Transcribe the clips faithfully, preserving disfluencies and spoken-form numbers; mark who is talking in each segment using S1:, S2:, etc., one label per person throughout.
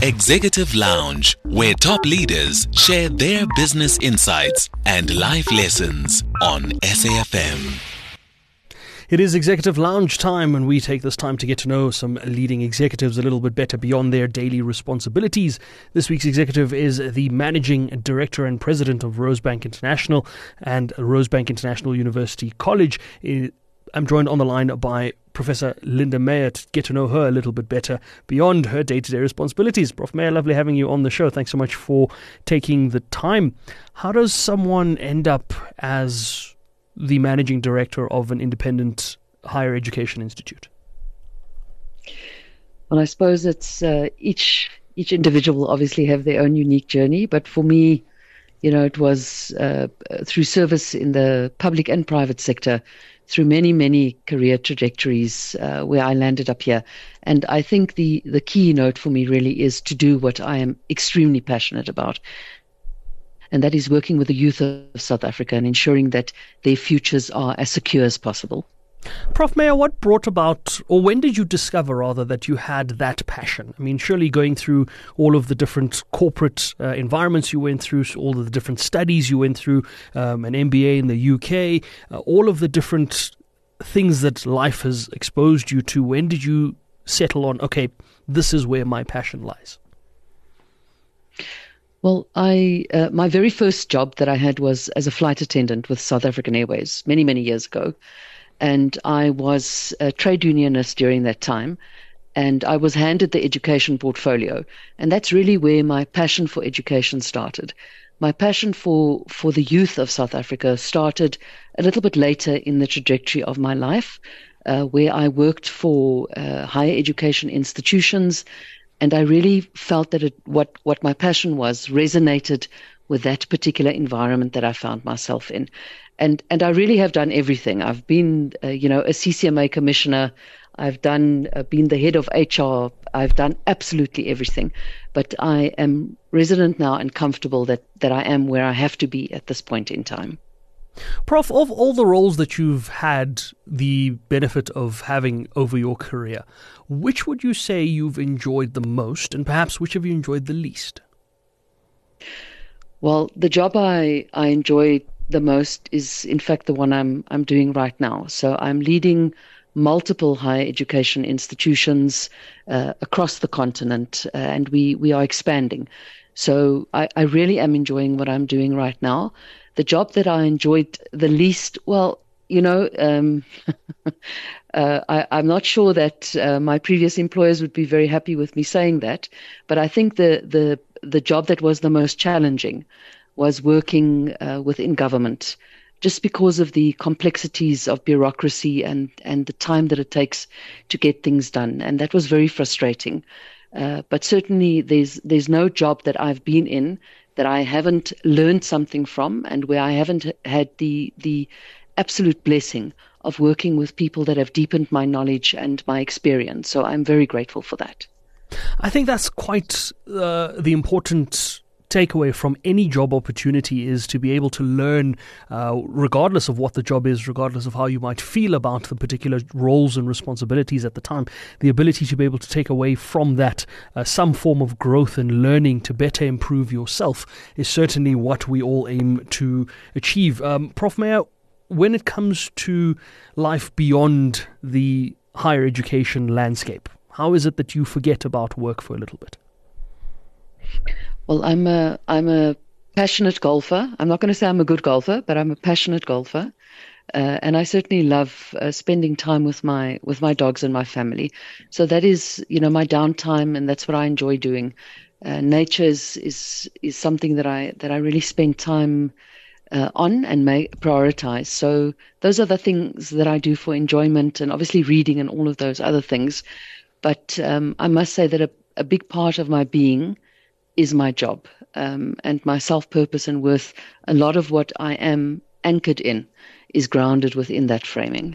S1: Executive Lounge, where top leaders share their business insights and life lessons on S A F M.
S2: It is Executive Lounge time, and we take this time to get to know some leading executives a little bit better beyond their daily responsibilities. This week's executive is the Managing Director and President of Rosebank International and Rosebank International University College. I'm joined on the line by Professor Linda Meyer to get to know her a little bit better beyond her day-to-day responsibilities. Professor Meyer, lovely having you on the show. Thanks so much for taking the time. How does someone end up as the managing director of an independent higher education institute?
S3: Well, I suppose it's uh, each each individual will obviously have their own unique journey, but for me, you know, it was uh, through service in the public and private sector, through many, many career trajectories uh, where I landed up here. And I think the, the key note for me really is to do what I am extremely passionate about. And that is working with the youth of South Africa and ensuring that their futures are as secure as possible.
S2: Professor Meyer, what brought about, or when did you discover rather, that you had that passion? I mean, surely going through all of the different corporate uh, environments you went through, all of the different studies you went through, um, an M B A in the U K, uh, all of the different things that life has exposed you to, when did you settle on, okay, this is where my passion lies?
S3: Well, I uh, my very first job that I had was as a flight attendant with South African Airways many, many years ago. And I was a trade unionist during that time, and I was handed the education portfolio. And that's really where my passion for education started. My passion for, for the youth of South Africa started a little bit later in the trajectory of my life, uh, where I worked for uh, higher education institutions. And I really felt that it, what, what my passion was resonated with that particular environment that I found myself in. And and I really have done everything. I've been, uh, you know, a C C M A commissioner. I've done, uh, been the head of H R. I've done absolutely everything. But I am resident now and comfortable that, that I am where I have to be at this point in time.
S2: Prof, of all the roles that you've had the benefit of having over your career, which would you say you've enjoyed the most, and perhaps which have you enjoyed the least? Well,
S3: the job I, I enjoyed the most is, in fact, the one I'm I'm doing right now. So I'm leading multiple higher education institutions uh, across the continent, uh, and we, we are expanding. So I, I really am enjoying what I'm doing right now. The job that I enjoyed the least, well, you know, um, uh, I, I'm not sure that uh, my previous employers would be very happy with me saying that, but I think the the the job that was the most challenging was working uh, within government, just because of the complexities of bureaucracy and, and the time that it takes to get things done. And that was very frustrating. Uh, but certainly there's there's no job that I've been in that I haven't learned something from, and where I haven't had the the absolute blessing of working with people that have deepened my knowledge and my experience. So I'm very grateful for that.
S2: I think that's quite uh, the important takeaway from any job opportunity, is to be able to learn, uh, regardless of what the job is, regardless of how you might feel about the particular roles and responsibilities at the time, the ability to be able to take away from that uh, some form of growth and learning to better improve yourself is certainly what we all aim to achieve. Um, Professor Meyer, when it comes to life beyond the higher education landscape, how is it that you forget about work for a little bit?
S3: Well, I'm a I'm a passionate golfer. I'm not going to say I'm a good golfer, but I'm a passionate golfer, uh, and I certainly love uh, spending time with my with my dogs and my family. So that is, you know, my downtime, and that's what I enjoy doing. Uh, nature is, is is something that I that I really spend time uh, on and may prioritize. So those are the things that I do for enjoyment, and obviously reading and all of those other things. But um, I must say that a, a big part of my being is my job, um, and my self-purpose and worth. A lot of what I am anchored in is grounded within that framing.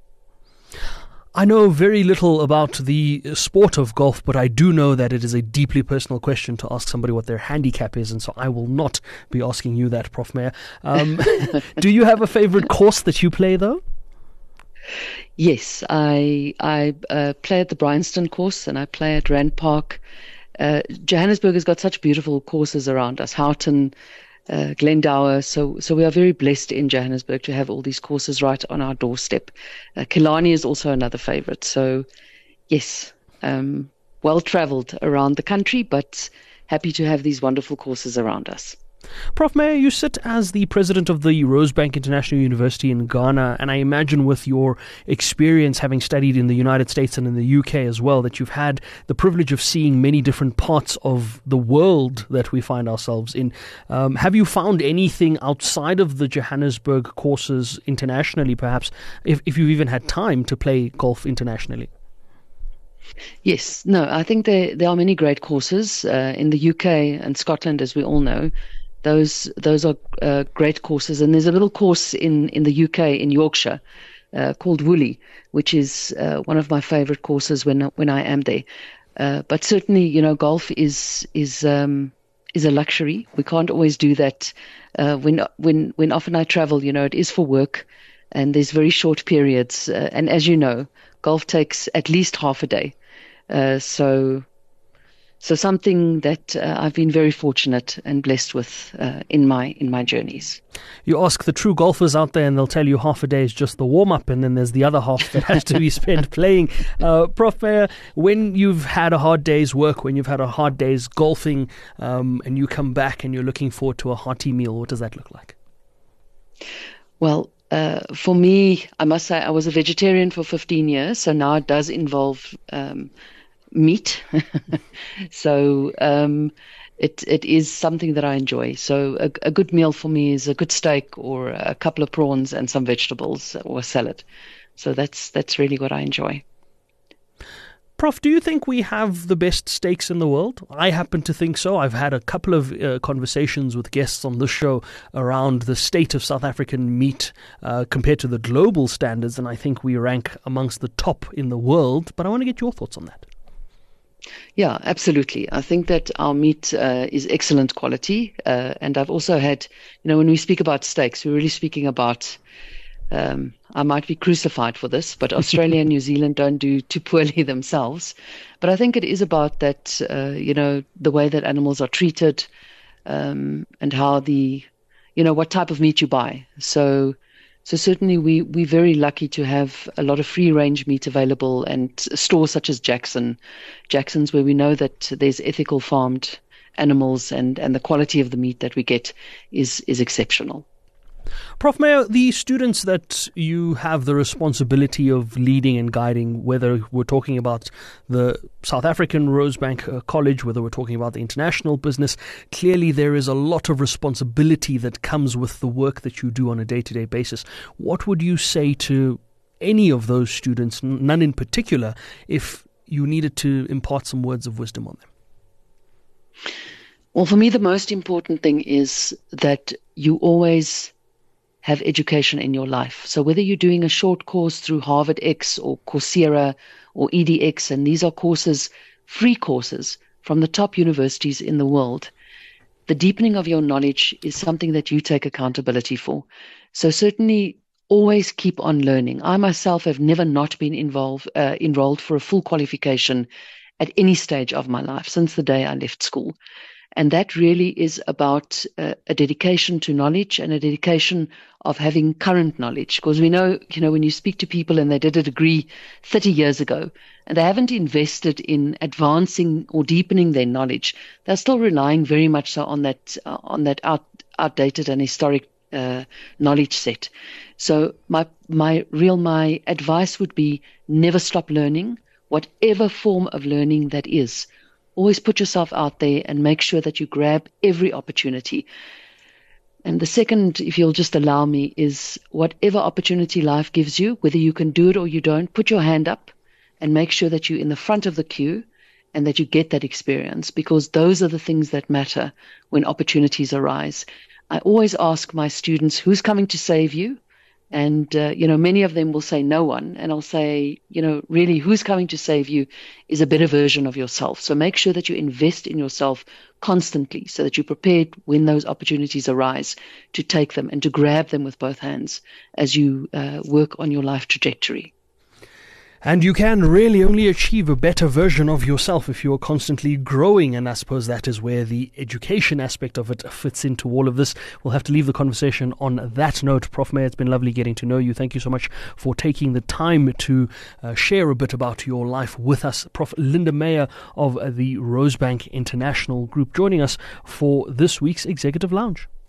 S2: I know very little about the sport of golf, but I do know that it is a deeply personal question to ask somebody what their handicap is, and so I will not be asking you that, Professor Meyer. Um, do you have a favorite course that you play, though?
S3: Yes, I I uh, play at the Bryanston course, and I play at Rand Park, uh, Johannesburg has got such beautiful courses around us, Houghton, uh, Glendower. So, so we are very blessed in Johannesburg to have all these courses right on our doorstep. Uh, Killarney is also another favorite. So, yes, um, well traveled around the country, but happy to have these wonderful courses around us.
S2: Professor Meyer, you sit as the president of the Rosebank International University in Ghana, and I imagine with your experience having studied in the United States and in the U K as well, that you've had the privilege of seeing many different parts of the world that we find ourselves in. Um, have you found anything outside of the Johannesburg courses internationally, perhaps, if, if you've even had time to play golf internationally?
S3: Yes, no, I think there there are many great courses uh, in the U K and Scotland, as we all know. Those those are uh, great courses, and there's a little course in, in the U K in Yorkshire uh, called Woolly, which is uh, one of my favorite courses when when I am there. Uh, but certainly, you know, golf is is um, is a luxury. We can't always do that. Uh, when when when often I travel, you know, it is for work, and there's very short periods. Uh, and as you know, golf takes at least half a day. Uh, so. So something that uh, I've been very fortunate and blessed with uh, in my in my journeys.
S2: You ask the true golfers out there and they'll tell you half a day is just the warm-up, and then there's the other half that has to be spent playing. Uh, Professor Meyer, when you've had a hard day's work, when you've had a hard day's golfing, um, and you come back and you're looking forward to a hearty meal, what does that look like?
S3: Well, uh, for me, I must say I was a vegetarian for fifteen years, so now it does involve Um, meat. so um, it it is something that I enjoy. So a, a good meal for me is a good steak or a couple of prawns and some vegetables or a salad. So that's that's really what I enjoy.
S2: Prof, do you think we have the best steaks in the world? I happen to think so. I've had a couple of uh, conversations with guests on this show around the state of South African meat uh, compared to the global standards, and I think we rank amongst the top in the world. But I want to get your thoughts on that.
S3: Yeah, absolutely. I think that our meat uh, is excellent quality. Uh, and I've also had, you know, when we speak about steaks, we're really speaking about, um, I might be crucified for this, but Australia and New Zealand don't do too poorly themselves. But I think it is about that, uh, you know, the way that animals are treated um, and how the, you know, what type of meat you buy. So So certainly we, we're very lucky to have a lot of free-range meat available, and stores such as Jackson, Jackson's, where we know that there's ethical farmed animals, and, and the quality of the meat that we get is, is exceptional.
S2: Professor Meyer, the students that you have the responsibility of leading and guiding, whether we're talking about the South African Rosebank uh, College, whether we're talking about the international business, clearly there is a lot of responsibility that comes with the work that you do on a day-to-day basis. What would you say to any of those students, none in particular, if you needed to impart some words of wisdom on them?
S3: Well, for me, the most important thing is that you always have education in your life. So whether you're doing a short course through Harvard X or Coursera or E D X, and these are courses, free courses from the top universities in the world, the deepening of your knowledge is something that you take accountability for. So certainly always keep on learning. I myself have never not been involved, uh, enrolled for a full qualification at any stage of my life since the day I left school. And that really is about uh, a dedication to knowledge and a dedication of having current knowledge. Because we know, you know, when you speak to people and they did a degree thirty years ago and they haven't invested in advancing or deepening their knowledge, they're still relying very much so on that, uh, on that out, outdated and historic uh, knowledge set. So my, my real, my advice would be never stop learning, whatever form of learning that is. Always put yourself out there and make sure that you grab every opportunity. And the second, if you'll just allow me, is whatever opportunity life gives you, whether you can do it or you don't, put your hand up and make sure that you're in the front of the queue and that you get that experience, because those are the things that matter when opportunities arise. I always ask my students, who's coming to save you? And, uh, you know, many of them will say no one. And I'll say, you know, really, who's coming to save you is a better version of yourself. So make sure that you invest in yourself constantly so that you're prepared when those opportunities arise to take them and to grab them with both hands as you uh, work on your life trajectory.
S2: And you can really only achieve a better version of yourself if you're constantly growing. And I suppose that is where the education aspect of it fits into all of this. We'll have to leave the conversation on that note. Prof Meyer, it's been lovely getting to know you. Thank you so much for taking the time to uh, share a bit about your life with us. Prof Linda Meyer of the Rosebank International Group joining us for this week's Executive Lounge.